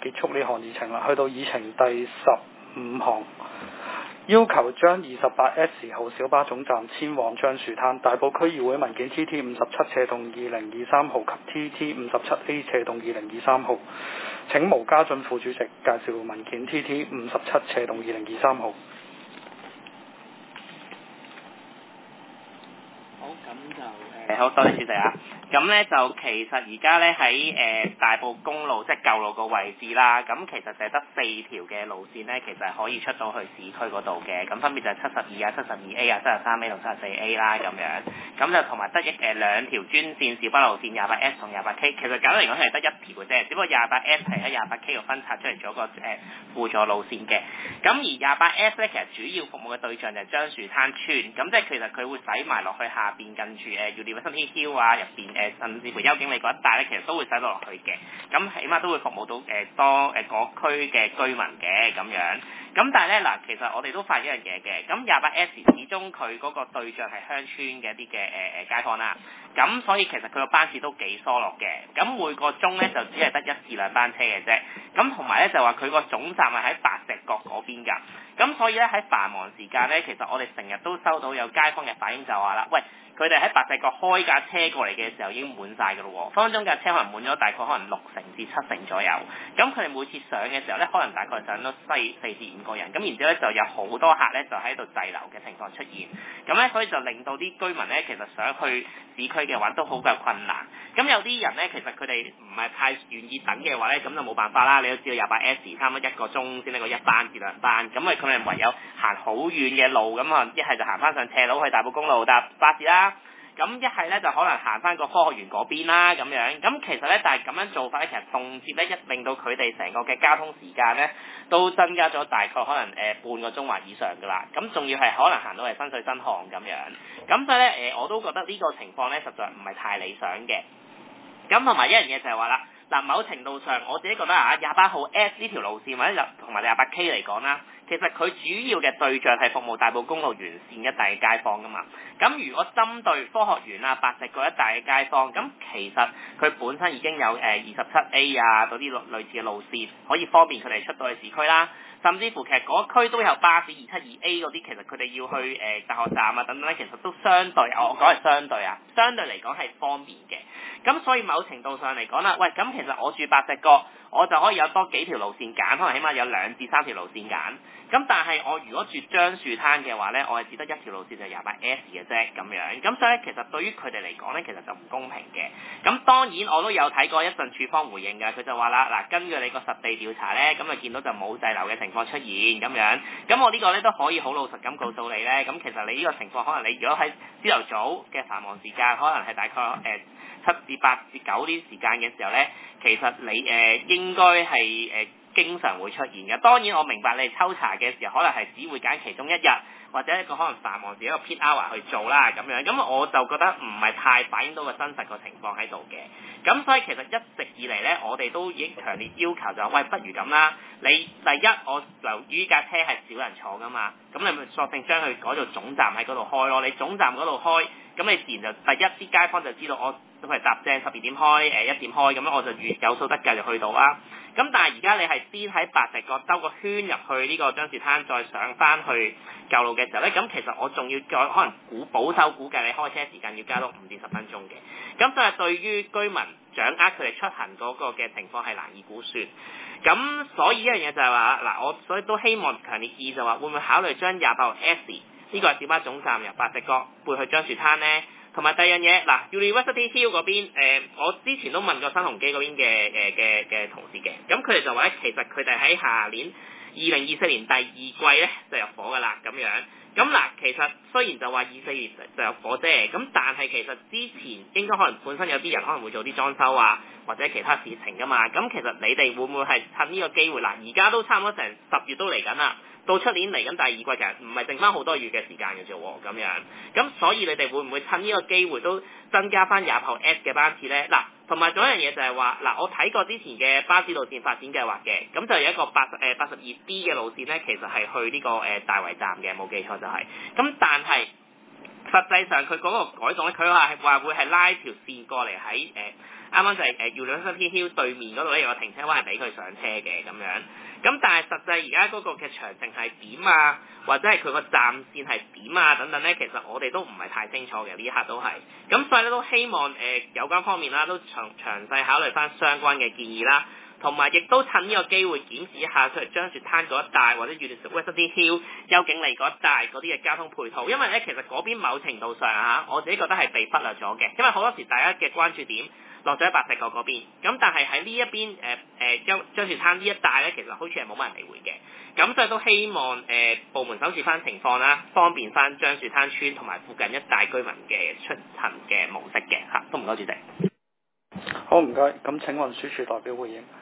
結束呢項議程啦。去到議程第15項，要求將 28S 號小巴總站遷往樟樹灘。大埔區議會文件 TT57/2023 號及 TT57A/2023 號。請毛家俊副主席介紹文件 TT57/2023 號。 好多謝主席啊！咁咧就其實而家咧喺大埔公路即係舊路個位置啦，咁其實就係得4條嘅路線咧，其實係可以出到去市區嗰度嘅，咁分別就係72啊、72A 啊、73A 同 74A 啦咁樣，咁就同埋得2條專線小巴路線 28S 同 28K， 其實簡單嚟講係得1條嘅啫，只不過 28S 係喺 28K 度分拆出嚟咗個輔助路線嘅，咁而 28S 咧其實主要服務嘅對象就係樟樹灘村，咁即係其實佢會駛埋落去下邊近住University Hill 啊入邊甚至乎邱景里嗰一帶咧，其實都會駛落去嘅，咁起碼都會服務到多嗰區嘅居民嘅咁樣。咁但係咧嗱，其實我哋都發現一樣嘢嘅，咁 28S 始終佢嗰個對象係鄉村嘅一啲嘅街坊啦，咁所以其實佢個班次都幾疏落嘅，咁每個鐘咧就只係得1至2班車嘅啫，咁同埋咧就話佢個總站係喺白石角嗰邊㗎，咁所以咧喺繁忙時間咧，其實我哋成日都收到有街坊嘅反應就話啦，喂，佢哋喺白石角開架車過嚟嘅時候已經滿晒㗎咯喎，分分鐘架車可能滿咗大概可能6成至7成左右，咁佢哋每次上嘅時候咧，可能大概上咗4至5個人，咁然之後咧就有好多客咧就喺度滯留嘅情況出現，咁咧所以就令到啲居民咧其實想去市區嘅話都好有困難，咁有啲人咧其實佢哋唔係太願意等嘅話咧，咁就冇辦法啦，你都知道 28S 差唔多1個鐘先得個1班至2班，咁佢哋唯有行好遠嘅路，咁啊一係就行翻上斜路去大埔公路搭巴士啦。咁一係咧就可能行翻個科學園嗰邊啦咁樣，咁其實咧但係咁樣做法咧，其實動輒咧令到佢哋成個嘅交通時間咧都增加咗大概可能半個鐘或以上噶啦，咁仲要係可能行到係新水新巷咁樣，咁所以咧我都覺得呢個情況咧實在唔係太理想嘅，咁同埋一樣嘢就係話啦，嗱某程度上我自己覺得啊28號 S 呢條路線或者同埋 28K 嚟講啦。其實佢主要嘅對象係服務大埔公路沿線一帶嘅街坊噶嘛，咁如果針對科學園啊、白石角一帶嘅街坊，咁其實佢本身已經有27A 啊嗰啲類似嘅路線，可以方便佢哋出到去市區啦，甚至乎其實嗰區都有巴士272A嗰啲，其實佢哋要去大學站啊等等咧，其實都相對，我講係相對啊，相對嚟講係方便嘅。咁所以某程度上嚟講啦，喂，咁其實我住白石角，我就可以有多幾條路線揀，可能起碼有2至3條路線揀。咁但係我如果住樟樹灘嘅話咧，我係只得1條路線就 28S 嘅啫咁樣。咁所以其實對於佢哋嚟講咧，其實就唔公平嘅。咁當然我都有睇過一陣署方回應嘅，佢就話啦，嗱，根據你個實地調查咧，咁啊見到就冇滯留嘅情況出現咁樣。咁我呢個咧都可以好老實咁告訴你咧，咁其實你呢個情況可能你如果喺朝頭早嘅繁忙時間，可能係大概7至8至9啲時間嘅時候咧，其實你應該係經常會出現嘅。當然我明白你抽查嘅時候，可能係只會揀其中一日或者一個可能繁忙時一個 peak hour 去做啦咁樣。咁我就覺得唔係太反映到個真實個情況喺度嘅。咁所以其實一直以嚟咧，我哋都已經強烈要求就話，喂，不如咁啦，你第一我留意架車係少人坐噶嘛，咁你咪索性將佢改做總站喺嗰度開咯。你總站嗰度開，咁你自然就第一啲街坊就知道我都係搭正12點開1點開，咁樣我就有數得計就去到啦。咁但係而家你係先喺白石角兜個圈入去呢個樟樹灘，再上翻去舊路嘅時候咧，咁其實我仲要再可能保守估計你開車時間要加到5至10分鐘嘅。咁所以對於居民掌握佢哋出行嗰個嘅情況係難以估算。咁所以一樣嘢就係話嗱，我所以都希望強烈建議就話會唔會考慮將28號 S 呢個係小巴總站由白石角搬去樟樹灘咧？同埋第二樣嘢嗱 ，University Hill 嗰邊我之前都問過新鴻基嗰邊嘅同事嘅，咁佢哋就話咧，其實佢哋喺下年2024年第2季咧就入伙噶啦咁樣。咁嗱，其實雖然就話24年就入伙啫，咁但係其實之前應該可能本身有啲人可能會做啲裝修啊，或者其他事情噶嘛。咁其實你哋會唔會係趁呢個機會嗱？而家都差唔多成10月都嚟緊啦。到出年嚟緊第2季，其實唔係剩翻好多月嘅時間嘅啫喎，咁樣。咁所以你哋會唔會趁呢個機會都增加翻28號 S 嘅班次咧？嗱，同埋仲有一樣嘢就係話，嗱，我睇過之前嘅巴士路線發展計劃嘅，咁就有一個82B 嘅路線咧，其實係去呢個大圍站嘅，冇記錯就係。咁但係實際上佢嗰個改動咧，佢話會係拉條線過嚟喺啱啱就係University Hill 對面嗰度咧有個停車位係俾佢上車嘅咁樣。咁但係實際而家嗰個嘅長程係點啊，或者係佢個站線係點啊等等咧，其實我哋都唔係太清楚嘅，呢一刻都係。咁所以咧都希望有關方面啦，都詳細考慮翻相關嘅建議啦，同埋亦都趁呢個機會檢視一下譬如樟樹灘嗰一帶或者 University Hill 邱景利嗰一帶嗰啲嘅交通配套，因為咧其實嗰邊某程度上我自己覺得係被忽略咗嘅，因為好多時大家嘅關注點落咗喺白石角嗰邊，咁但係喺呢一邊樟樹灘呢一帶咧，其實好似係冇乜人理會嘅，咁所以都希望部門審視翻情況啦，方便翻樟樹灘村同埋附近一帶居民嘅出行嘅模式嘅嚇，都唔該主席。 好，唔該，咁請運輸署代表回應。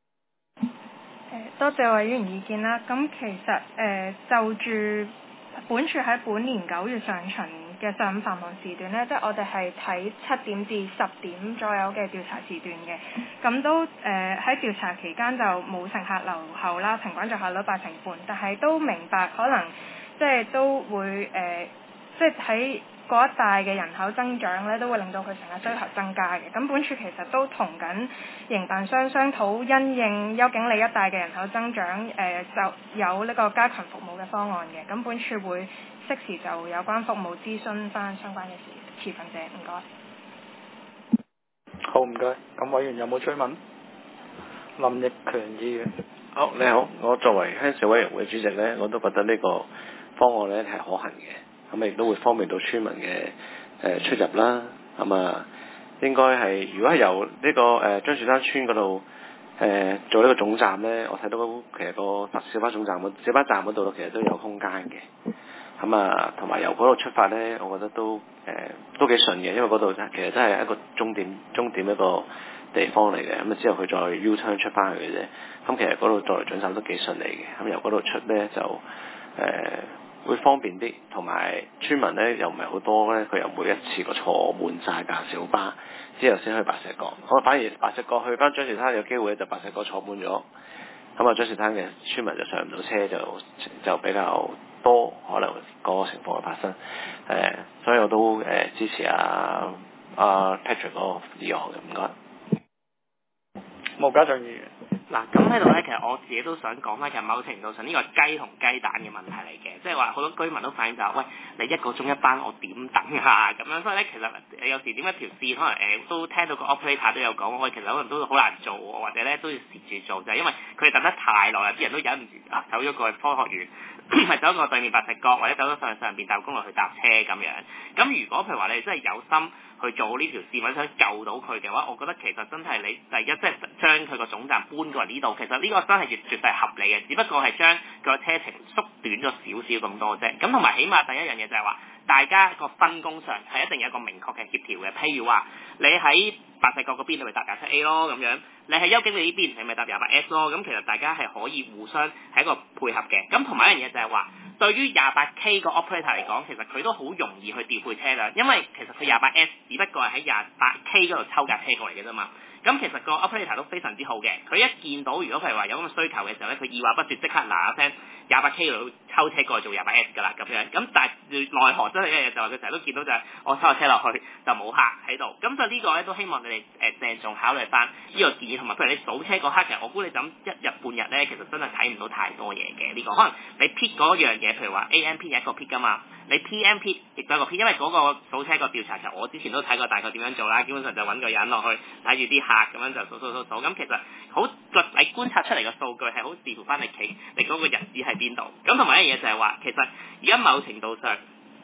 多謝委員意見啦。咁其實就住本署喺本年9月上旬嘅上午繁忙時段呢，即係我哋係睇7點至10點左右嘅調查時段嘅。咁都喺調查期間就冇乘客留後啦，平均載客率8成半。但係都明白可能即係都會即係喺嗰一帶嘅人口增長咧，都會令到佢乘客需求增加嘅。咁本署其實都同緊營辦商商討，因應邱景利一帶嘅人口增長，就有呢個加強服務嘅方案嘅。咁本署會適時就有關服務諮詢翻相關嘅持份者。唔該。 好，唔該。咁委員有冇追問？林奕權議員。 好，你好。我作為鄉事委員會主席呢，我都覺得呢個方案呢係可行嘅，咁亦都會方便到村民嘅出入啦。咁應該係如果係由呢個樟樹灘村嗰度做呢個總站呢，我睇到其實個小巴總站小巴站嗰度其實都有空間嘅。咁同埋由嗰度出發呢，我覺得都幾順嘅，因為嗰度其實真係一個終點一個地方嚟嘅。咁之後佢再 U turn 出翻去嘅啫。咁其實嗰度作為總站都幾順利嘅。咁由嗰度出呢，就會方便啲，同埋村民呢又唔係好多呢，佢又每一次個坐滿晒架小巴之後先去白石角。我反而白石角去翻樟樹灘有機會就白石角坐滿咗，咁樟樹灘嘅村民就上唔到車，就比較多可能嗰個情況嘅發生。所以我都支持Patrick 嗰個議案嘅。唔該。 毛家俊議員。 嗱，咁喺度咧，其實我自己都想講翻，其實某程度上呢個雞同雞蛋嘅問題嚟嘅，即係話好多居民都反映就話，喂，你1個鐘一班，我點等啊？咁樣，所以咧，其實有時點一條線，可能都聽到個 operator 都有講，喂，其實可能都好難做，或者咧都要蝕住做，就係因為佢哋等得太耐啦，啲人都忍唔住走咗過去科學園，係走過對面白石角，或者走咗上邊大埔公路去搭車咁樣。咁如果譬如話你真係有心去做呢條線，或者想救到佢嘅話，我覺得其實真係你第一即係將佢個總站搬過嚟呢度，其實呢個真係絕對合理嘅，只不過係將佢個車程縮短咗少少咁多啫。咁同埋起碼第一樣嘢就係話，大家個分工上係一定有一個明確嘅協調嘅。譬如話，你喺白石角嗰邊，你咪搭27A 咯咁樣；你喺邱景利呢邊，你咪搭28S 咯。咁其實大家係可以互相係一個配合嘅。咁同埋一樣嘢就係話，對於28K 個 operator 嚟講，其實佢都好容易去調配車輛，因為其實佢28S 只不過係喺28K 嗰度抽架車過嚟嘅啫嘛。咁其實個 operator 都非常之好嘅，佢一見到如果譬如話有咁嘅需求嘅時候咧，佢二話不說即刻嗱聲28K 度抽車過去做28S 㗎啦咁樣。咁但係奈何真係一樣嘢就係佢成日都見到就係我抽個車落去就冇客喺度。咁就呢個咧都希望你哋鄭重考慮翻呢個建議，同埋譬如你數車嗰刻，其實我估你就咁一日半日咧，其實真係睇唔到太多嘢嘅呢個。可能你 pick 嗰樣嘢，譬如話 AMP 有一個 pick 㗎嘛，你 PM pick 亦都有一個 pick，因為嗰個數車個調查其實我之前都睇過大概點樣做啦，基本上就揾個人落去睇住啲客咁樣就數，咁其實好你觀察出嚟嘅數據係好視乎翻你嗰個日子喺邊度。咁同埋一樣嘢就係話，其實而家某程度上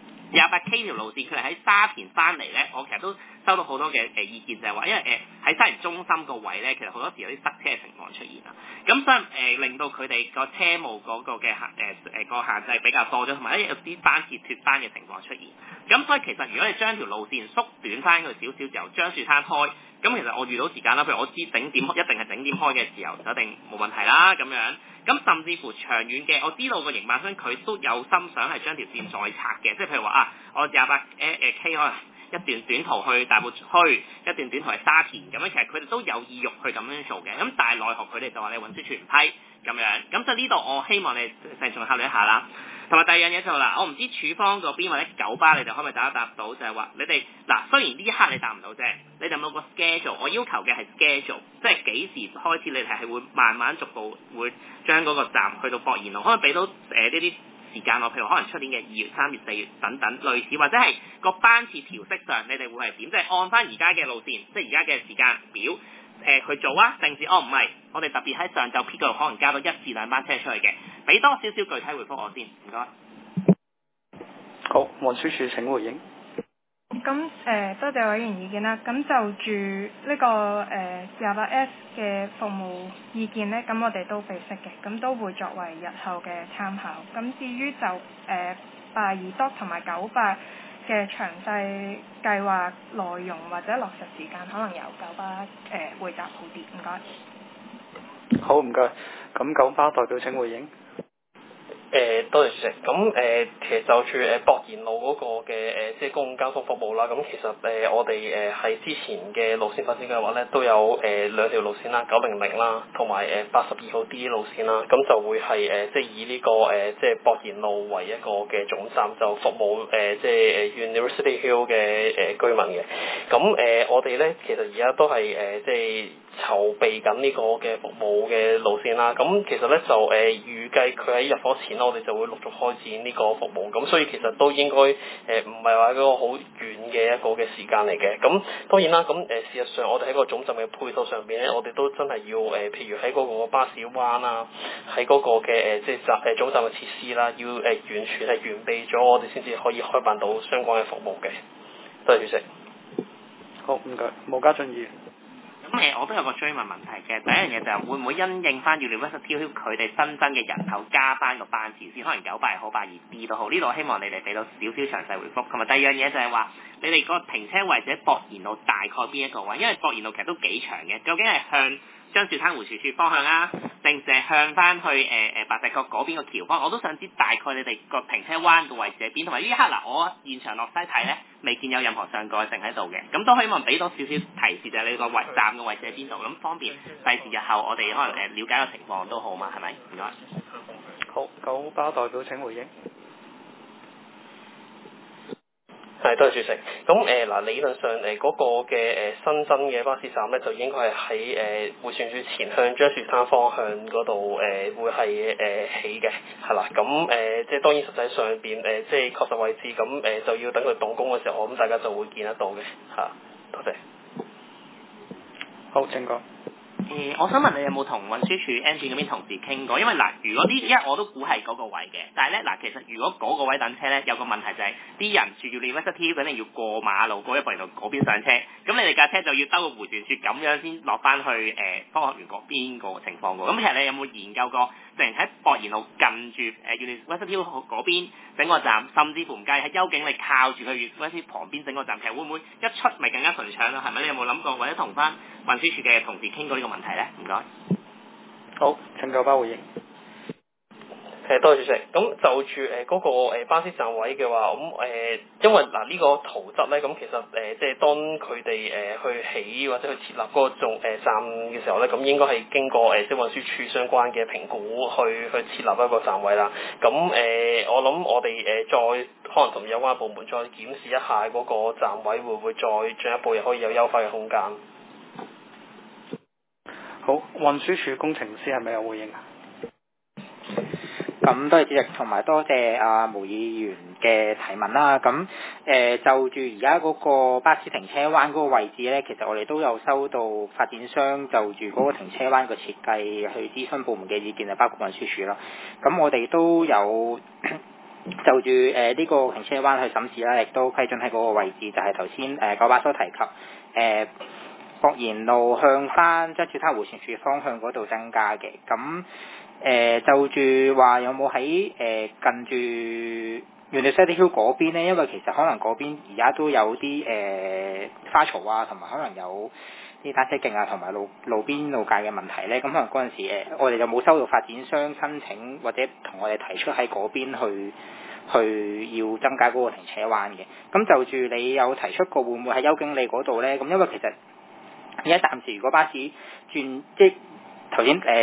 28K 條路線佢係喺沙田翻嚟咧，我其實都收到好多嘅意見，就係話，因為喺沙田中心個位咧，其實好多時有啲塞車嘅情況出現啦。咁所以令到佢哋個車務嗰個嘅個限制比較多咗，同埋有啲班次脫班嘅情況出現。咁所以其實如果你將條路線縮短翻佢少少，由樟樹灘開，咁其實我遇到時間啦，譬如我知整點一定係整點開嘅時候，就一定冇問題啦咁樣。咁甚至乎長遠嘅，我知道個營辦商佢都有心想係將條線再拆嘅，即係譬如話我28K 可能一段短途去大埔區，一段短途係沙田咁樣，其實佢哋都有意欲去咁樣做嘅。咁但係奈何佢哋就話你運輸處唔批咁樣。咁所以呢度我希望你鄭重考慮一下啦。 同埋第二樣嘢就嗱，我唔知處方嗰邊或者九巴你哋可唔可以答到，就係話你哋嗱，雖然呢一刻你答唔到啫，你哋有冇個 schedule？我要求嘅係 schedule，即係幾時開始你哋係會慢慢逐步會將嗰個站去到博賢路，可唔可以俾到呢啲時間我？譬如可能出年嘅2月、3月、4月等等類似，或者係個班次調適上，你哋會係點？即係按翻而家嘅路線，即係而家嘅時間表去做啊？定是唔係？我哋特別喺上晝 peak 嗰度可能加到1至2班車出去嘅，俾多少少具體回覆我先，唔該。 好，運輸署請回應。 咁多謝委員意見啦。咁就住呢個28S 嘅服務意見呢，咁我哋都備悉嘅，咁都會作為日後嘅參考。咁至於就82D 同埋98嘅詳細計劃內容或者落實時間，可能由九巴回答好啲。唔該。 好，唔該。咁九巴代表請回應。 多謝主席。咁其實就住博賢路嗰個嘅即係公共交通服務啦。咁其實我哋喺之前嘅路線發展計劃咧，都有2條路線啦，900啦，同埋82號 D 路線啦。咁就會係即係以呢個即係博賢路為一個嘅總站，就服務即係University Hill 嘅居民嘅。咁我哋咧其實而家都係即係籌備緊呢個嘅服務嘅路線啦。咁其實咧就預計佢喺入伙前我哋就會陸續開展呢個服務。咁所以其實都應該唔係話一個好遠嘅一個嘅時間嚟嘅。咁當然啦，咁事實上我哋喺個總站嘅配套上邊咧，我哋都真係要譬如喺嗰個巴士灣啊，喺嗰個嘅即係總站嘅設施啦，要完全係完備咗，我哋先至可以開辦到相關嘅服務嘅。多謝主席。 好，唔該，毛家俊議員。 咁我都有個追問問題嘅。第一樣嘢就係會唔會因應翻 University Hill 佢哋新增嘅人口加翻個班次先，可能98好82D都好。呢度希望你哋俾到少少詳細回覆。同埋第二樣嘢就係話，你哋個停車位者博賢路大概邊一個位？因為博賢路其實都幾長嘅，究竟係向張樹灘迴旋處方向啊，定係向翻去白石角嗰邊個橋方？我都想知大概你哋個停車灣個位置喺邊。同埋呢一刻嗱，我現場落西睇咧，未見有任何上蓋性喺度嘅，咁都希望俾多少少提示，就係你個站嘅位置喺邊度，咁方便第時日後我哋可能了解個情況都好嘛，係咪？唔該。 好，九巴代表請回應。 係，多謝主席。咁嗱，理論上嗰個嘅新增嘅巴士站咧，就應該係喺迴旋處前向張樹灘方向嗰度會係起嘅，係啦。咁即係當然實際上邊即係確實位置，咁就要等佢動工嘅時候，我諗大家就會見得到嘅嚇。多謝。 好，請講。 我想問你有冇同運輸署 engine 嗰邊同事傾過？因為嗱，如果依家我都估係嗰個位嘅，但係咧嗱，其實如果嗰個位等車咧，有個問題就係、啲人住住 University 肯定要過馬路過一博賢路嗰邊上車，咁你哋架車就要兜個迴旋處咁樣先落翻去科學園嗰邊個情況㗎。咁其實你有冇研究過，淨係喺博賢路近住University 嗰邊整個站，甚至乎唔介意喺幽景你靠住佢 University 旁邊整個站，其實會唔會一出咪更加順暢啦？係咪？你有冇諗過或者同翻運輸署嘅同事傾過呢個問題咧？唔該。 好，請九巴回應。 多謝主席。咁就住嗰個巴士站位嘅話，咁因為嗱呢個圖則咧，咁其實即係當佢哋去起或者去設立嗰個站嘅時候咧，咁應該係經過即係運輸署相關嘅評估去設立一個站位啦。咁我諗我哋再可能同有關部門再檢視一下嗰個站位會唔會再進一步又可以有優化嘅空間。 好，運輸署工程師係咪有回應啊？ 咁多謝主席，同埋多謝毛議員嘅提問啦。咁就住而家嗰個巴士停車灣嗰個位置呢，其實我哋都有收到發展商就住嗰個停車灣個設計去諮詢部門嘅意見，就包括運輸署啦。咁我哋都有就住呢個停車灣去審視啦，亦都批准喺嗰個位置，就係頭先九巴所提及博賢路向翻張樹灘迴旋處方向嗰度增加嘅。咁就住話有冇喺近住University Hill嗰邊呢？因為其實可能嗰邊而家都有啲花槽啊，同埋可能有啲單車徑啊，同埋路邊路界嘅問題呢。咁可能嗰陣時我哋就冇收到發展商申請或者同我哋提出喺嗰邊去要增加嗰個停車灣嘅。咁就住你有提出過會唔會喺邱經理嗰度呢？咁因為其實而家暫時如果巴士轉即係頭先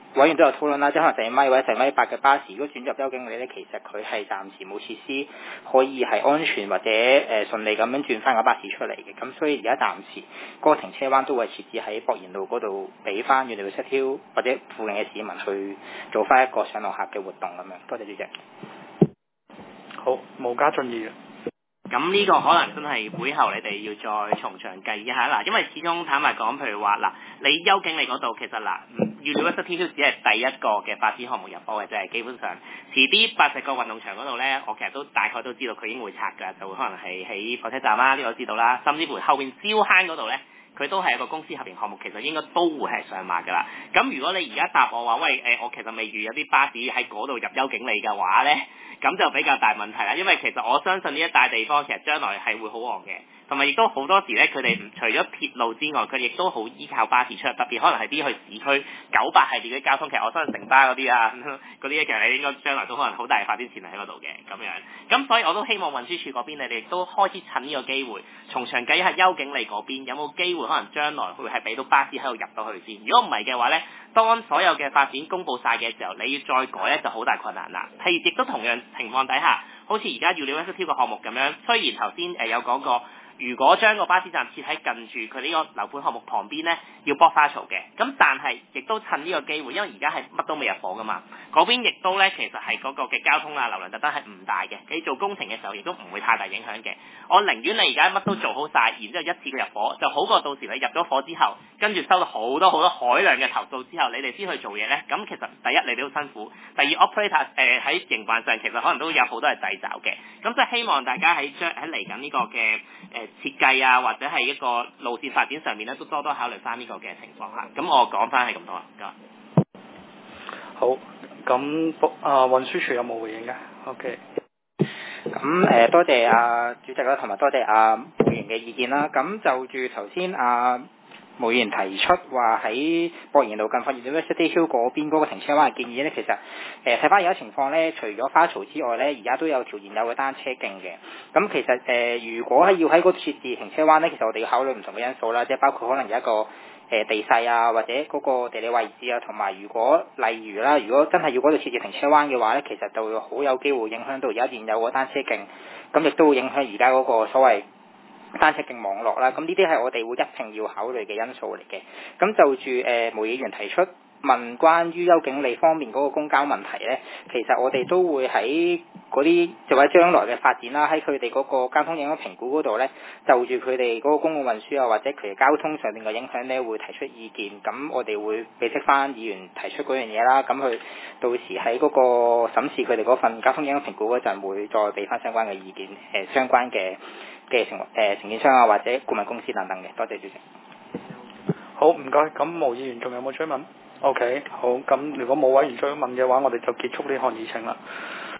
委員都有討論啦，即係可能4米或者4米8嘅巴士，如果轉入優景里咧，其實佢係暫時冇設施可以係安全或者順利咁樣轉翻個巴士出嚟嘅，咁所以而家暫時嗰個停車灣都會設置喺博賢路嗰度，俾翻University或者附近嘅市民去做翻一個上落客嘅活動咁樣。多謝主席。 好，毛家俊議員。 咁呢個可能真係會後你哋要再從長計議一下啦，因為始終坦白講，譬如話嗱，你優景里嗰度其實嗱，University Hill只係第一個嘅發展項目入伙嘅啫，基本上遲啲80個運動場嗰度呢，我其實都大概都知道佢已經會拆㗎，就會可能係喺火車站啦，呢個我知道啦，甚至乎後邊礁坑嗰度呢，佢都係一個公司合營項目，其實應該都會係上馬㗎啦。咁如果你而家答我話，喂我其實未預有啲巴士喺嗰度入優景里嘅話呢，咁就比較大問題啦，因為其實我相信呢一帶地方其實將來係會好旺嘅，同埋亦都好多時咧，佢哋除咗鐵路之外，佢亦都好依靠巴士出入，特別可能係啲去市區98系列嘅交通，其實我相信城巴嗰啲啊，嗰啲其實你應該將來都可能好大發展潛力喺嗰度嘅咁樣。咁所以我都希望運輸署嗰邊你哋都開始趁呢個機會，從長計一下優景里嗰邊有冇機會可能將來會係俾到巴士喺度入到去先。如果唔係嘅話咧，當所有嘅發展公佈晒嘅時候，你要再改咧就好大困難啦。譬如亦都同樣情況底下，好似而家University個項目咁樣，雖然頭先有講過，如果將個巴士站設喺近住佢呢個樓盤項目旁邊呢，要駁花槽嘅。咁但係亦都趁呢個機會，因為而家係乜都未入伙噶嘛，嗰邊亦都呢，其實係嗰個嘅交通啊流量特登係唔大嘅。你做工程嘅時候亦都唔會太大影響嘅。我寧願你而家乜都做好晒，然之後一次過入伙，就好過到時你入咗伙之後，跟住收到好多海量嘅投訴之後，你哋先去做嘢呢。咁其實第一你哋好辛苦，第二 operator 喺營運上其實可能都有好多係掣肘嘅。咁即係希望大家喺嚟緊呢個嘅設計啊，或者係一個路線發展上面咧，都多多考慮翻呢個嘅情況嚇。咁我講翻係咁多啦，唔該。 好，咁運輸署有冇回應嘅 ？OK。 咁多謝主席啦，同埋多謝毛議員嘅意見啦。咁就住頭先毛議員提出話喺博賢路近University Hill嗰邊嗰個停車灣嘅建議咧，其實睇翻而家情況咧，除咗花槽之外咧，而家都有條現有嘅單車徑嘅。咁其實如果要喺嗰度設置停車灣咧，其實我哋要考慮唔同嘅因素啦，即係包括可能有一個地勢啊，或者嗰個地理位置啊，同埋如果例如啦，如果真係要嗰度設置停車灣嘅話咧，其實就會好有機會影響到而家現有個單車徑，咁亦都會影響而家嗰個所謂單車徑網絡啦。咁呢啲係我哋會一定要考慮嘅因素嚟嘅。咁就住毛議員提出問關於優景里方面嗰個公交問題咧，其實我哋都會喺嗰啲就喺將來嘅發展啦，喺佢哋嗰個交通影響評估嗰度咧，就住佢哋嗰個公共運輸啊，或者佢哋交通上面嘅影響咧，會提出意見。咁我哋會俾釋翻議員提出嗰樣嘢啦。咁佢到時喺嗰個審視佢哋嗰份交通影響評估嗰陣，會再俾翻相關嘅意見，相關嘅承建商啊，或者顧問公司等等嘅。多謝主席。 好，唔該。咁毛議員仲有冇追問？OK， 好，咁如果冇委員追問嘅話，我哋就結束呢項議程啦。